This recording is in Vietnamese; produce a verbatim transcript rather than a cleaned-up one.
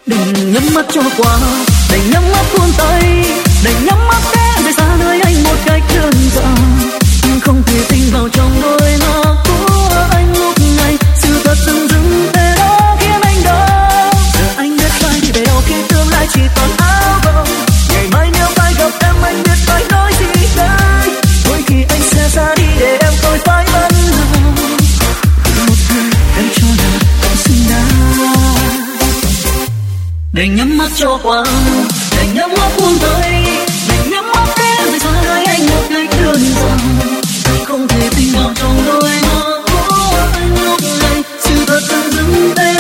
Đành nhắm mắt cho qua, đành nhắm mắt buông tay, đành nhắm mắt để rời xa nơi anh một cách đơn giản. Nhưng không thể tin vào trong đôi mắt của anh lúc này, sự thật dưng dưng thế đó khiến anh đau. Giờ anh biết phải đi về đâu khi tương lai chỉ toàn áo bông. Ngày mai nếu phải gặp em anh biết phải nói gì đây. Đôi khi anh sẽ ra đi để em tôi phải vẫn lòng. Một thứ em cho là không xứng đáng. Đành nhắm mắt cho qua, đành nhắm mắt buông tay, đành nhắm mắt để rời xa nơi anh một cách đơn giản. Anh không thể tin vào trong đôi mắt của anh lúc này, sự thật dưng dưng thế